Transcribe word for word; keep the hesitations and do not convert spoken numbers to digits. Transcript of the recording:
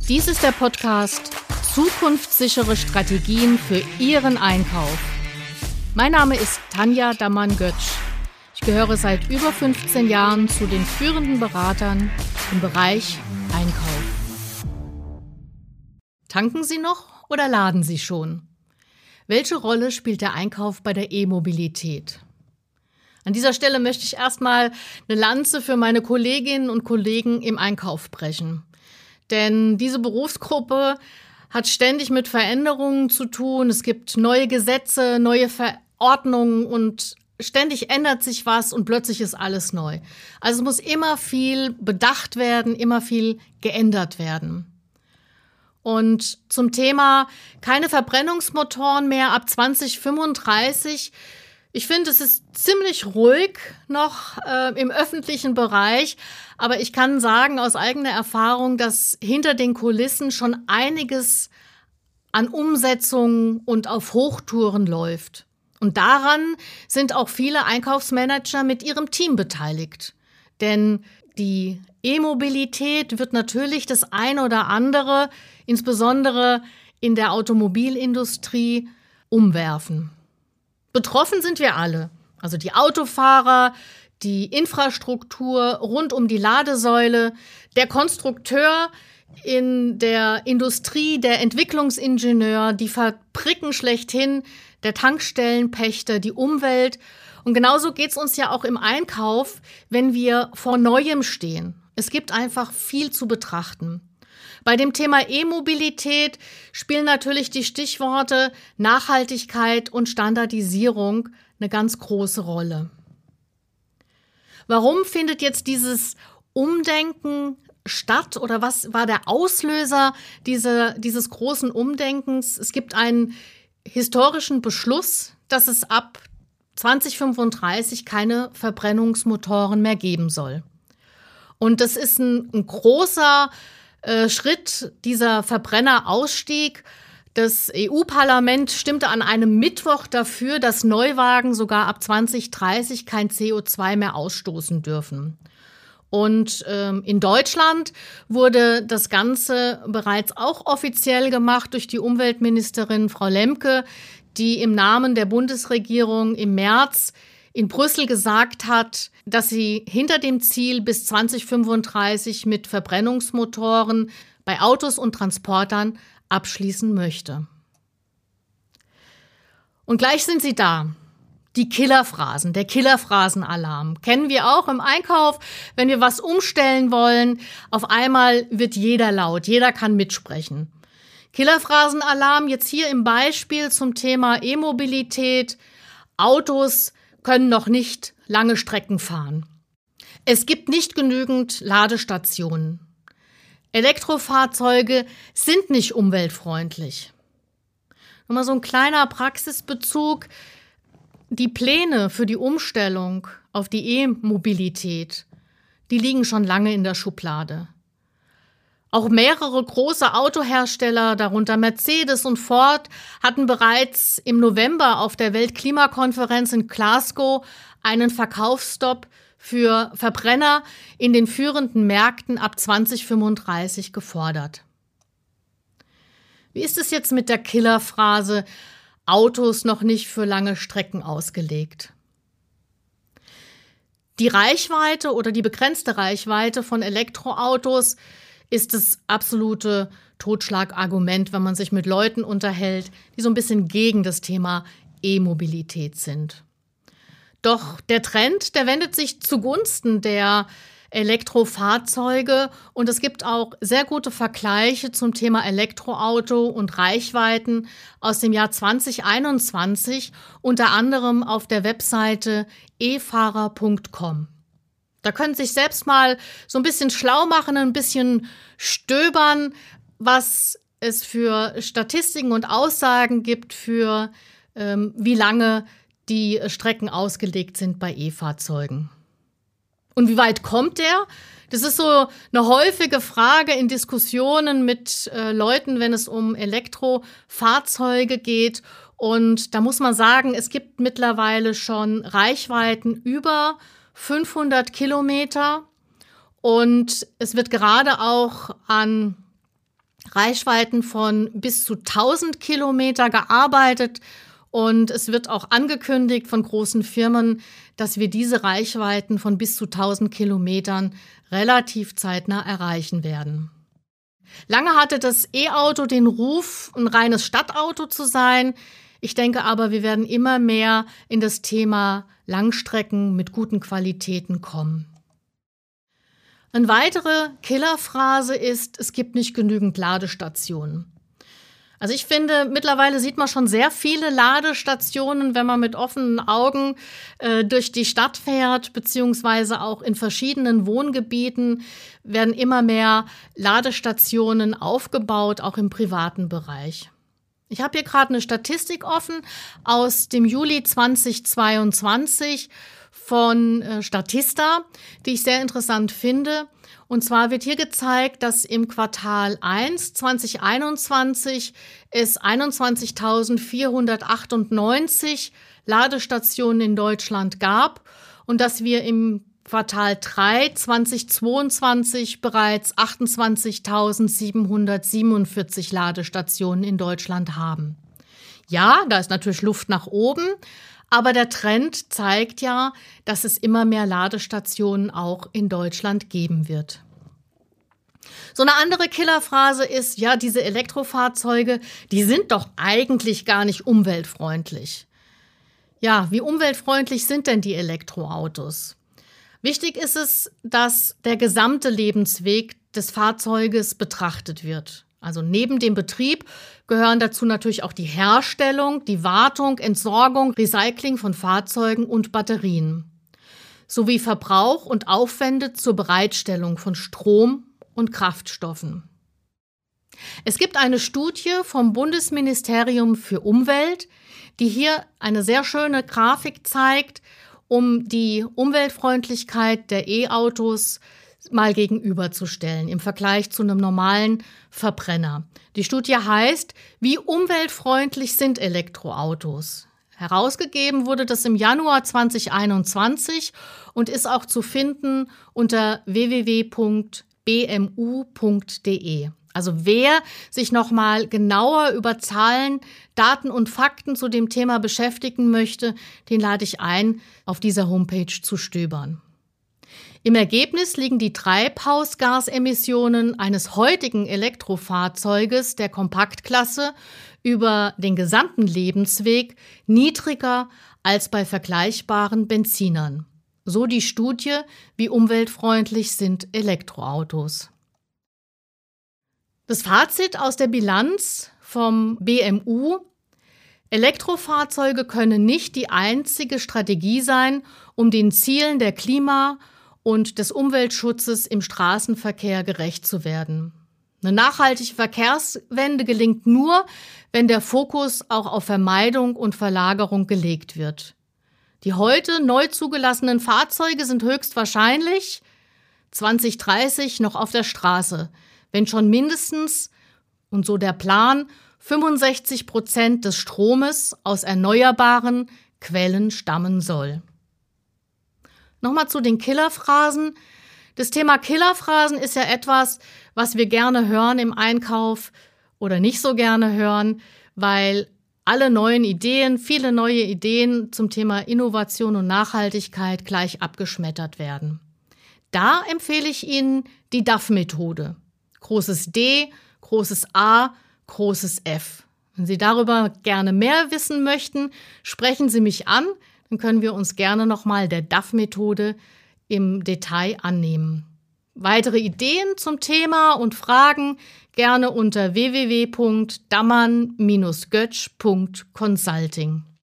Dies ist der Podcast Zukunftssichere Strategien für Ihren Einkauf. Mein Name ist Tanja Dammann-Götsch. Ich gehöre seit über fünfzehn Jahren zu den führenden Beratern im Bereich Einkauf. Tanken Sie noch oder laden Sie schon? Welche Rolle spielt der Einkauf bei der E-Mobilität? An dieser Stelle möchte ich erstmal eine Lanze für meine Kolleginnen und Kollegen im Einkauf brechen. Denn diese Berufsgruppe hat ständig mit Veränderungen zu tun. Es gibt neue Gesetze, neue Verordnungen und ständig ändert sich was und plötzlich ist alles neu. Also es muss immer viel bedacht werden, immer viel geändert werden. Und zum Thema keine Verbrennungsmotoren mehr ab zwanzig fünfunddreißig. Ich finde, es ist ziemlich ruhig noch äh, im öffentlichen Bereich, aber ich kann sagen aus eigener Erfahrung, dass hinter den Kulissen schon einiges an Umsetzung und auf Hochtouren läuft. Und daran sind auch viele Einkaufsmanager mit ihrem Team beteiligt. Denn die E-Mobilität wird natürlich das ein oder andere, insbesondere in der Automobilindustrie, umwerfen. Betroffen sind wir alle, also die Autofahrer, die Infrastruktur rund um die Ladesäule, der Konstrukteur in der Industrie, der Entwicklungsingenieur, die Fabriken schlechthin, der Tankstellenpächter, die Umwelt. Und genauso geht es uns ja auch im Einkauf, wenn wir vor Neuem stehen. Es gibt einfach viel zu betrachten. Bei dem Thema E-Mobilität spielen natürlich die Stichworte Nachhaltigkeit und Standardisierung eine ganz große Rolle. Warum findet jetzt dieses Umdenken statt oder was war der Auslöser diese, dieses großen Umdenkens? Es gibt einen historischen Beschluss, dass es ab zwanzig fünfunddreißig keine Verbrennungsmotoren mehr geben soll. Und das ist ein, ein großer äh, Schritt, dieser Verbrennerausstieg. Das E U-Parlament stimmte an einem Mittwoch dafür, dass Neuwagen sogar ab zwanzig dreißig kein C O zwei mehr ausstoßen dürfen. Und ähm, in Deutschland wurde das Ganze bereits auch offiziell gemacht durch die Umweltministerin Frau Lemke, die im Namen der Bundesregierung im März in Brüssel gesagt hat, dass sie hinter dem Ziel bis zwanzig fünfunddreißig mit Verbrennungsmotoren bei Autos und Transportern abschließen möchte. Und gleich sind sie da. Die Killerphrasen, der Killerphrasenalarm. Kennen wir auch im Einkauf, wenn wir was umstellen wollen. Auf einmal wird jeder laut, jeder kann mitsprechen. Killerphrasenalarm jetzt hier im Beispiel zum Thema E-Mobilität. Autos können noch nicht lange Strecken fahren. Es gibt nicht genügend Ladestationen. Elektrofahrzeuge sind nicht umweltfreundlich. Nochmal so ein kleiner Praxisbezug. Die Pläne für die Umstellung auf die E-Mobilität, die liegen schon lange in der Schublade. Auch mehrere große Autohersteller, darunter Mercedes und Ford, hatten bereits im November auf der Weltklimakonferenz in Glasgow einen Verkaufsstopp für Verbrenner in den führenden Märkten ab zwanzig fünfunddreißig gefordert. Wie ist es jetzt mit der Killerphrase Autos noch nicht für lange Strecken ausgelegt? Die Reichweite oder die begrenzte Reichweite von Elektroautos ist das absolute Totschlagargument, wenn man sich mit Leuten unterhält, die so ein bisschen gegen das Thema E-Mobilität sind. Doch der Trend, der wendet sich zugunsten der Elektrofahrzeuge und es gibt auch sehr gute Vergleiche zum Thema Elektroauto und Reichweiten aus dem Jahr zwanzig einundzwanzig, unter anderem auf der Webseite e fahrer punkt com. Da können Sie sich selbst mal so ein bisschen schlau machen, ein bisschen stöbern, was es für Statistiken und Aussagen gibt für ähm, wie lange die Strecken ausgelegt sind bei E-Fahrzeugen. Und wie weit kommt der? Das ist so eine häufige Frage in Diskussionen mit äh, Leuten, wenn es um Elektrofahrzeuge geht. Und da muss man sagen, es gibt mittlerweile schon Reichweiten über fünfhundert Kilometer. Und es wird gerade auch an Reichweiten von bis zu tausend Kilometer gearbeitet und es wird auch angekündigt von großen Firmen, dass wir diese Reichweiten von bis zu tausend Kilometern relativ zeitnah erreichen werden. Lange hatte das E-Auto den Ruf, ein reines Stadtauto zu sein. Ich denke aber, wir werden immer mehr in das Thema Langstrecken mit guten Qualitäten kommen. Eine weitere Killerphrase ist, es gibt nicht genügend Ladestationen. Also ich finde, mittlerweile sieht man schon sehr viele Ladestationen, wenn man mit offenen Augen äh, durch die Stadt fährt, beziehungsweise auch in verschiedenen Wohngebieten werden immer mehr Ladestationen aufgebaut, auch im privaten Bereich. Ich habe hier gerade eine Statistik offen aus dem Juli zweitausendzweiundzwanzig von äh, Statista, die ich sehr interessant finde. Und zwar wird hier gezeigt, dass im Quartal eins zweitausendeinundzwanzig es einundzwanzigtausendvierhundertachtundneunzig Ladestationen in Deutschland gab und dass wir im Quartal drei zweitausendzweiundzwanzig bereits achtundzwanzigtausendsiebenhundertsiebenundvierzig Ladestationen in Deutschland haben. Ja, da ist natürlich Luft nach oben, aber der Trend zeigt ja, dass es immer mehr Ladestationen auch in Deutschland geben wird. So eine andere Killerphrase ist, ja, diese Elektrofahrzeuge, die sind doch eigentlich gar nicht umweltfreundlich. Ja, wie umweltfreundlich sind denn die Elektroautos? Wichtig ist es, dass der gesamte Lebensweg des Fahrzeuges betrachtet wird. Also neben dem Betrieb gehören dazu natürlich auch die Herstellung, die Wartung, Entsorgung, Recycling von Fahrzeugen und Batterien, sowie Verbrauch und Aufwände zur Bereitstellung von Strom und Kraftstoffen. Es gibt eine Studie vom Bundesministerium für Umwelt, die hier eine sehr schöne Grafik zeigt, um die Umweltfreundlichkeit der E-Autos mal gegenüberzustellen im Vergleich zu einem normalen Verbrenner. Die Studie heißt, wie umweltfreundlich sind Elektroautos? Herausgegeben wurde das im Januar zweitausendeinundzwanzig und ist auch zu finden unter w w w punkt b m u punkt d e. Also wer sich nochmal genauer über Zahlen, Daten und Fakten zu dem Thema beschäftigen möchte, den lade ich ein, auf dieser Homepage zu stöbern. Im Ergebnis liegen die Treibhausgasemissionen eines heutigen Elektrofahrzeuges der Kompaktklasse über den gesamten Lebensweg niedriger als bei vergleichbaren Benzinern. So die Studie, wie umweltfreundlich sind Elektroautos. Das Fazit aus der Bilanz vom B M U: Elektrofahrzeuge können nicht die einzige Strategie sein, um den Zielen der Klima- und des Umweltschutzes im Straßenverkehr gerecht zu werden. Eine nachhaltige Verkehrswende gelingt nur, wenn der Fokus auch auf Vermeidung und Verlagerung gelegt wird. Die heute neu zugelassenen Fahrzeuge sind höchstwahrscheinlich zwanzig dreißig noch auf der Straße, wenn schon mindestens, und so der Plan, fünfundsechzig Prozent des Stromes aus erneuerbaren Quellen stammen soll. Nochmal zu den Killerphrasen. Das Thema Killerphrasen ist ja etwas, was wir gerne hören im Einkauf oder nicht so gerne hören, weil alle neuen Ideen, viele neue Ideen zum Thema Innovation und Nachhaltigkeit gleich abgeschmettert werden. Da empfehle ich Ihnen die D A F-Methode. Großes D, großes A, großes F. Wenn Sie darüber gerne mehr wissen möchten, sprechen Sie mich an, dann können wir uns gerne nochmal der D A F-Methode im Detail annehmen. Weitere Ideen zum Thema und Fragen gerne unter w w w punkt dammann Bindestrich götsch punkt consulting.